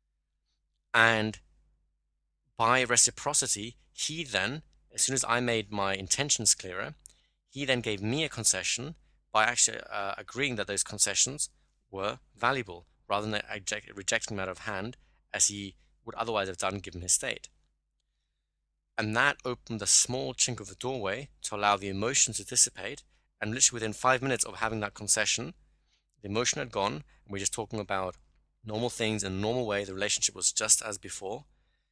And by reciprocity, he then, as soon as I made my intentions clearer, he then gave me a concession by actually agreeing that those concessions were valuable, rather than rejecting them out of hand as he would otherwise have done given his state. And that opened a small chink of the doorway to allow the emotions to dissipate, and literally within 5 minutes of having that concession, The emotion had gone, and we're just talking about normal things in a normal way. The relationship was just as before,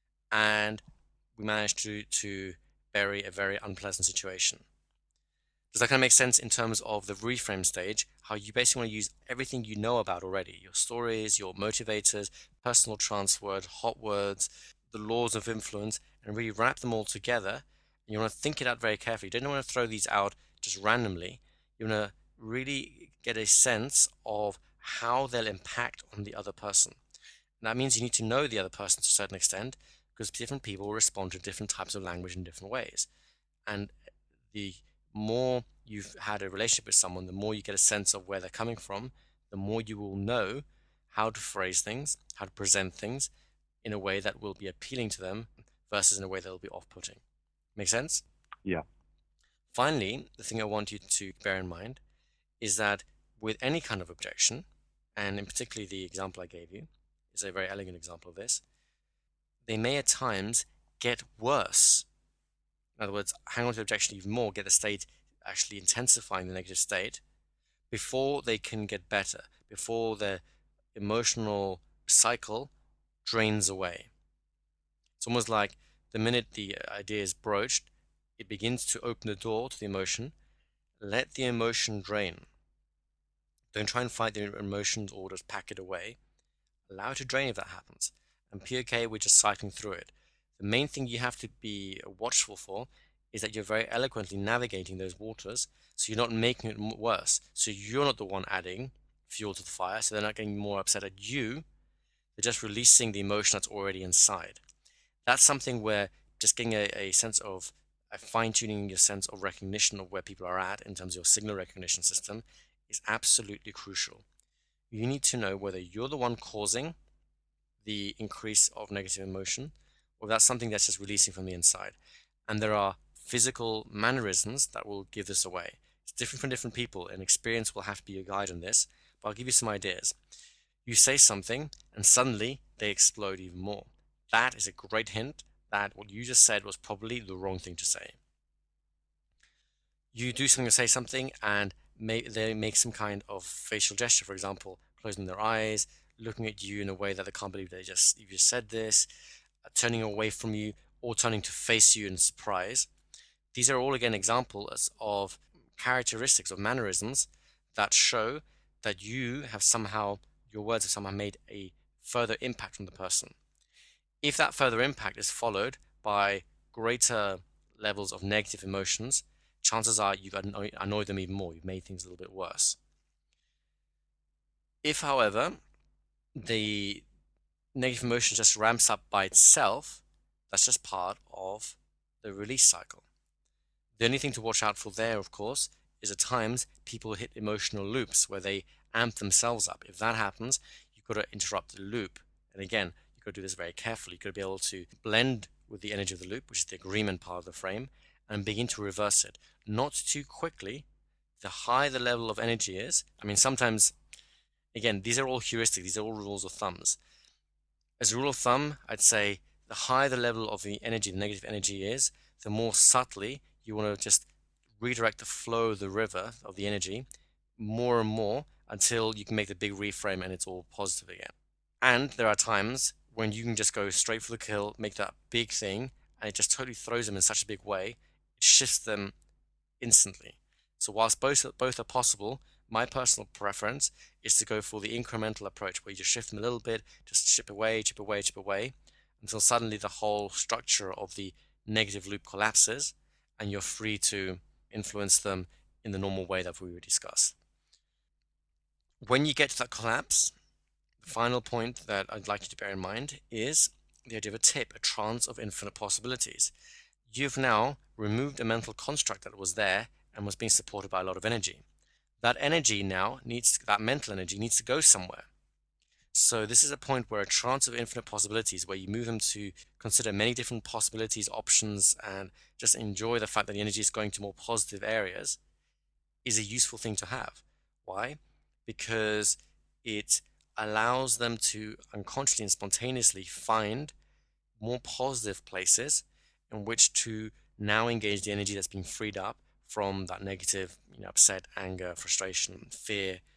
and we managed to bury a very unpleasant situation. Does that kind of make sense in terms of the reframe stage? How you basically want to use everything you know about already, your stories, your motivators, personal transword, hot words, the laws of influence, and really wrap them all together. And you want to think it out very carefully. You don't want to throw these out just randomly. You want to really get a sense of how they'll impact on the other person. And that means you need to know the other person to a certain extent, because different people respond to different types of language in different ways. And the more you've had a relationship with someone, the more you get a sense of where they're coming from, the more you will know how to phrase things, how to present things in a way that will be appealing to them versus in a way that will be off-putting. Make sense? Yeah. Finally, the thing I want you to bear in mind is that with any kind of objection, and in particularly the example I gave you is a very elegant example of this, they may at times get worse. In other words, hang on to the objection even more, get the state actually intensifying the negative state before they can get better, before the emotional cycle drains away. It's almost like the minute the idea is broached, it begins to open the door to the emotion. Let the emotion drain. Don't try and fight the emotions or just pack it away. Allow it to drain if that happens. And POK, we're just cycling through it. The main thing you have to be watchful for is that you're very eloquently navigating those waters, so you're not making it worse. So you're not the one adding fuel to the fire, so they're not getting more upset at you. They're just releasing the emotion that's already inside. That's something where just getting a sense of fine-tuning your sense of recognition of where people are at in terms of your signal recognition system is absolutely crucial. You need to know whether you're the one causing the increase of negative emotion, or that's something that's just releasing from the inside. And there are physical mannerisms that will give this away. It's different from different people, and experience will have to be your guide in this, but I'll give you some ideas. You say something, and suddenly they explode even more. That is a great hint that what you just said was probably the wrong thing to say. You do something or say something, and they make some kind of facial gesture, for example, closing their eyes, looking at you in a way that they can't believe you just said this, turning away from you, or turning to face you in surprise. These are all again examples of characteristics of mannerisms that show that your words have somehow made a further impact on the person. If that further impact is followed by greater levels of negative emotions, chances are you've annoyed them even more. You've made things a little bit worse. If, however, the negative emotion just ramps up by itself, that's just part of the release cycle. The only thing to watch out for there, of course, is at times people hit emotional loops where they amp themselves up. If that happens, you've got to interrupt the loop. And again, you've got to do this very carefully. You've got to be able to blend with the energy of the loop, which is the agreement part of the frame, and begin to reverse it. Not too quickly. The higher the level of energy is, sometimes, again, these are all heuristics, these are all rules of thumbs. As a rule of thumb, I'd say the higher the level of the energy, the negative energy is, the more subtly you want to just redirect the flow of the river of the energy more and more until you can make the big reframe and it's all positive again. And there are times when you can just go straight for the kill, make that big thing, and it just totally throws them in such a big way, it shifts them instantly. So whilst both are possible, my personal preference is to go for the incremental approach where you just shift them a little bit, just chip away, chip away, chip away, until suddenly the whole structure of the negative loop collapses and you're free to influence them in the normal way that we would discuss. When you get to that collapse, the final point that I'd like you to bear in mind is the idea of a tip, a trance of infinite possibilities. You've now removed a mental construct that was there and was being supported by a lot of energy. That energy now that mental energy needs to go somewhere. So this is a point where a trance of infinite possibilities, where you move them to consider many different possibilities, options, and just enjoy the fact that the energy is going to more positive areas, is a useful thing to have. Why? Because it allows them to unconsciously and spontaneously find more positive places in which to now engage the energy that's been freed up from that negative, upset, anger, frustration, fear,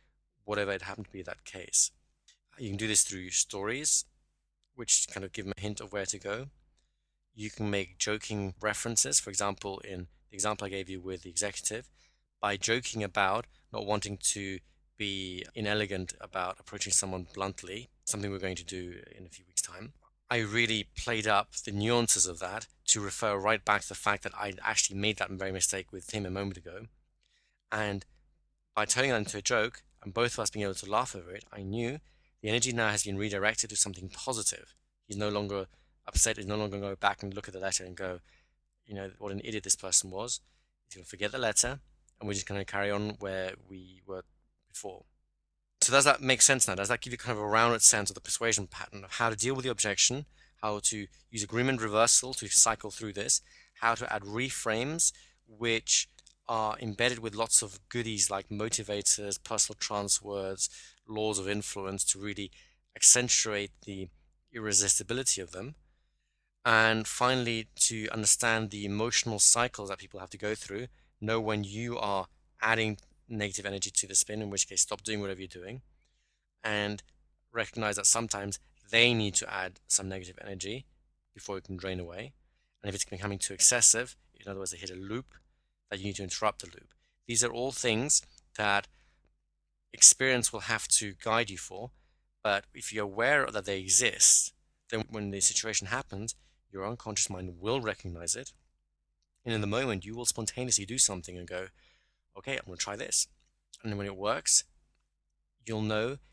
whatever it happened to be that case. You can do this through stories, which kind of give them a hint of where to go. You can make joking references. For example, in the example I gave you with the executive, by joking about not wanting to be inelegant about approaching someone bluntly, something we're going to do in a few weeks' time, I really played up the nuances of that to refer right back to the fact that I actually made that very mistake with him a moment ago. And by turning that into a joke, and both of us being able to laugh over it, I knew the energy now has been redirected to something positive. He's no longer upset. He's no longer going to go back and look at the letter and go, what an idiot this person was. He's going to forget the letter, and we're just going to carry on where we were before. So does that make sense now? Does that give you kind of a rounded sense of the persuasion pattern of how to deal with the objection, how to use agreement reversal to cycle through this, how to add reframes, which are embedded with lots of goodies like motivators, personal trance words, laws of influence to really accentuate the irresistibility of them. And finally, to understand the emotional cycles that people have to go through, know when you are adding negative energy to the spin, in which case stop doing whatever you're doing, and recognize that sometimes they need to add some negative energy before it can drain away. And if it's becoming too excessive, in other words, they hit a loop, that you need to interrupt the loop. These are all things that experience will have to guide you for, but if you're aware that they exist, then when the situation happens, your unconscious mind will recognize it, and in the moment you will spontaneously do something and go, okay, I'm going to try this. And then when it works, you'll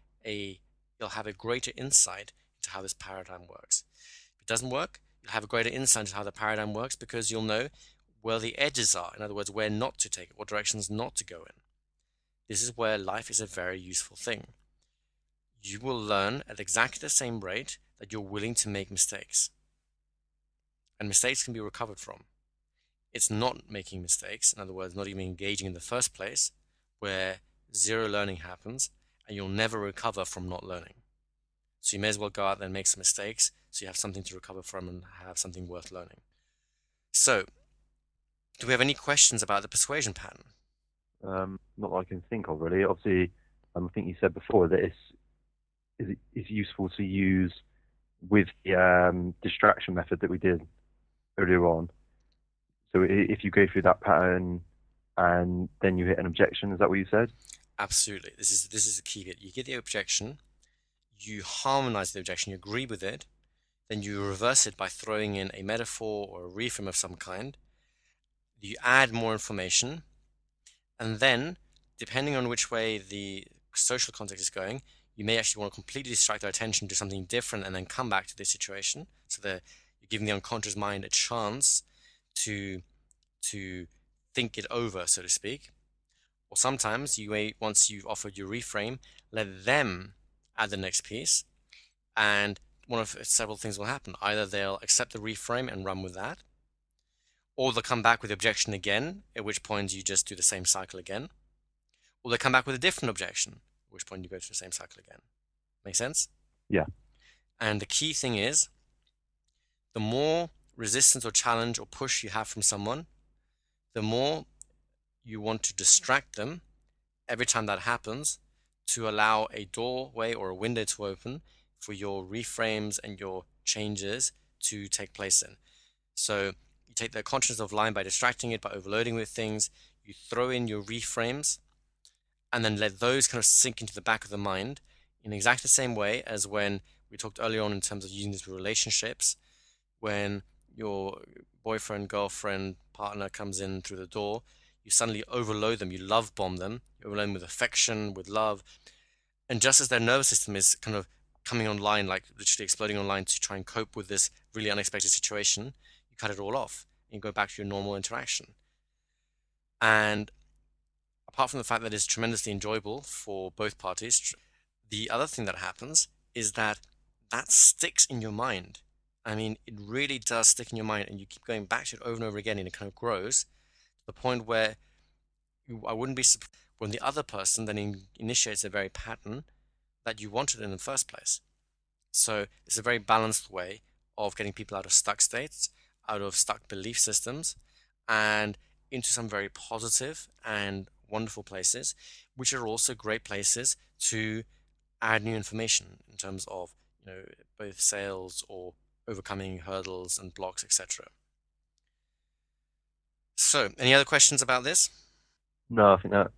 have a greater insight into how this paradigm works. If it doesn't work, you'll have a greater insight into how the paradigm works, because you'll know where the edges are. In other words, where not to take it, what directions not to go in. This is where life is a very useful thing. You will learn at exactly the same rate that you're willing to make mistakes. And mistakes can be recovered from. It's not making mistakes, in other words, not even engaging in the first place, where zero learning happens, and you'll never recover from not learning. So you may as well go out there and make some mistakes, so you have something to recover from and have something worth learning. So, do we have any questions about the persuasion pattern? Not that I can think of, really. Obviously, I think you said before that it's useful to use with the distraction method that we did earlier on. So if you go through that pattern and then you hit an objection, is that what you said? Absolutely. This is the key bit. You get the objection, you harmonize the objection, you agree with it, then you reverse it by throwing in a metaphor or a reframe of some kind. You add more information, and then, depending on which way the social context is going, you may actually want to completely distract their attention to something different and then come back to this situation. So that you're giving the unconscious mind a chance to think it over, so to speak. Or sometimes you may, once you've offered your reframe, let them add the next piece, and one of several things will happen. Either they'll accept the reframe and run with that, or they'll come back with the objection again, at which point you just do the same cycle again, or they'll come back with a different objection, at which point you go through the same cycle again. Make sense? Yeah. And the key thing is, the more resistance or challenge or push you have from someone, the more you want to distract them every time that happens, to allow a doorway or a window to open for your reframes and your changes to take place in. So you take the consciousness of line by distracting it, by overloading with things, you throw in your reframes, and then let those kind of sink into the back of the mind in exactly the same way as when we talked earlier on in terms of using this with relationships. When your boyfriend, girlfriend, partner comes in through the door, you suddenly overload them, you love bomb them, you overload them with affection, with love. And just as their nervous system is kind of coming online, like literally exploding online to try and cope with this really unexpected situation, you cut it all off and you go back to your normal interaction. And apart from the fact that it's tremendously enjoyable for both parties, the other thing that happens is that sticks in your mind. I mean, it really does stick in your mind, and you keep going back to it over and over again, and it kind of grows to the point where I wouldn't be surprised when the other person then initiates a very pattern that you wanted in the first place. So it's a very balanced way of getting people out of stuck states, out of stuck belief systems, and into some very positive and wonderful places, which are also great places to add new information in terms of, both sales or overcoming hurdles and blocks, etc. So, any other questions about this? No, I think that's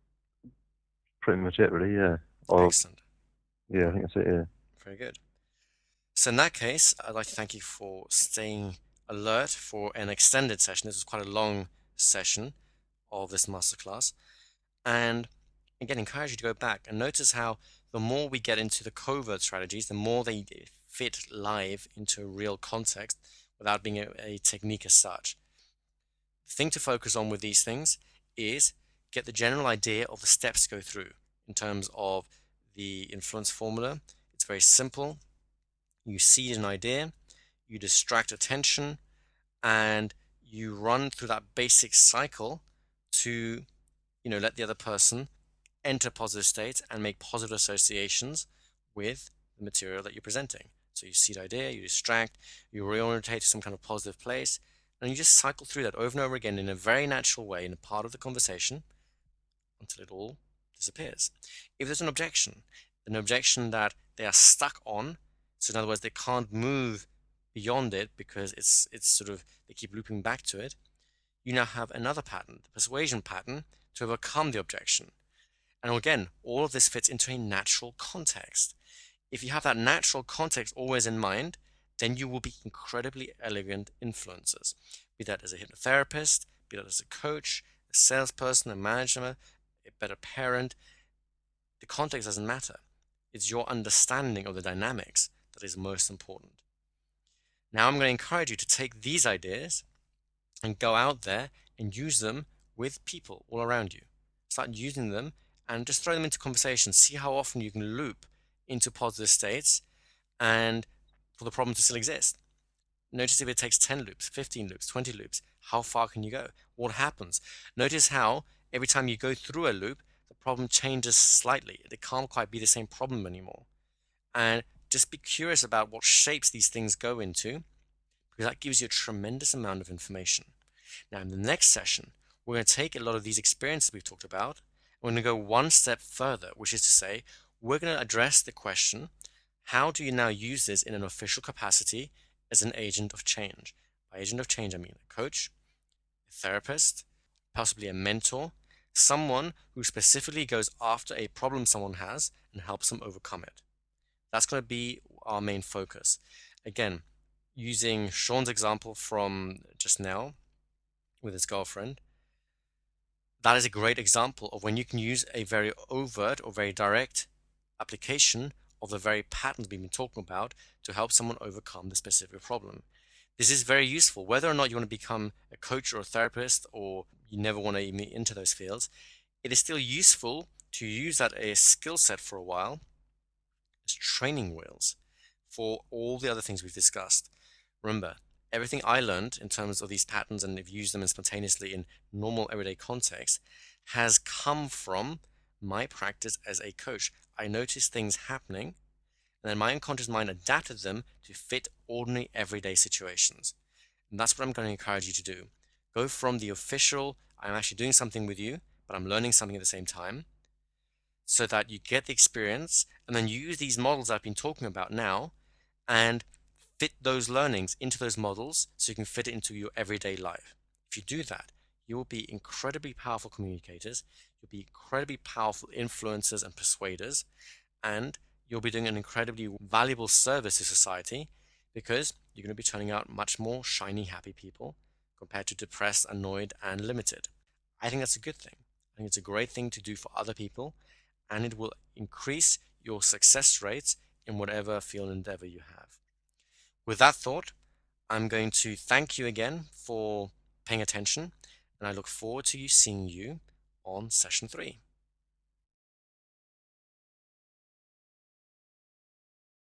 pretty much it, really. Yeah. Or Excellent. yeah, I think that's it. Yeah. Very good. So in that case, I'd like to thank you for staying alert for an extended session. This was quite a long session of this masterclass. And again, encourage you to go back and notice how the more we get into the covert strategies, the more they fit live into a real context without being a technique as such. The thing to focus on with these things is get the general idea of the steps to go through in terms of the influence formula. It's very simple. You seed an idea, you distract attention, and you run through that basic cycle to, let the other person enter positive states and make positive associations with the material that you're presenting. So you seed idea, you distract, you reorientate to some kind of positive place, and you just cycle through that over and over again in a very natural way in a part of the conversation until it all disappears. If there's an objection that they are stuck on, so in other words, they can't move beyond it because it's sort of, they keep looping back to it, you now have another pattern, the persuasion pattern, to overcome the objection. And again, all of this fits into a natural context. If you have that natural context always in mind, then you will be incredibly elegant influencers, be that as a hypnotherapist, be that as a coach, a salesperson, a manager, a better parent. The context doesn't matter. It's your understanding of the dynamics that is most important. Now I'm going to encourage you to take these ideas and go out there and use them with people all around you. Start using them and just throw them into conversation. See how often you can loop into positive states and for the problem to still exist. Notice if it takes 10 loops, 15 loops, 20 loops, how far can you go? What happens? Notice how every time you go through a loop, the problem changes slightly. It can't quite be the same problem anymore. And just be curious about what shapes these things go into, because that gives you a tremendous amount of information. Now, in the next session, we're going to take a lot of these experiences we've talked about, and we're going to go one step further, which is to say, we're going to address the question, how do you now use this in an official capacity as an agent of change? By agent of change, I mean a coach, a therapist, possibly a mentor, someone who specifically goes after a problem someone has and helps them overcome it. That's going to be our main focus. Again, using Sean's example from just now with his girlfriend, that is a great example of when you can use a very overt or very direct application of the very patterns we've been talking about to help someone overcome the specific problem. This is very useful, whether or not you want to become a coach or a therapist, or you never want to even into those fields. It is still useful to use that as a skill set for a while as training wheels for all the other things we've discussed. Remember, everything I learned in terms of these patterns and have used them spontaneously in normal everyday context has come from my practice as a coach. I noticed things happening, and then my unconscious mind adapted them to fit ordinary everyday situations. And that's what I'm going to encourage you to do. Go from the official, I'm actually doing something with you, but I'm learning something at the same time, so that you get the experience and then use these models I've been talking about now and fit those learnings into those models so you can fit it into your everyday life. If you do that, you will be incredibly powerful communicators, you'll be incredibly powerful influencers and persuaders, and you'll be doing an incredibly valuable service to society, because you're going to be turning out much more shiny, happy people compared to depressed, annoyed, and limited. I think that's a good thing. I think it's a great thing to do for other people, and it will increase your success rates in whatever field endeavor you have. With that thought, I'm going to thank you again for paying attention, and I look forward to seeing you on session 3.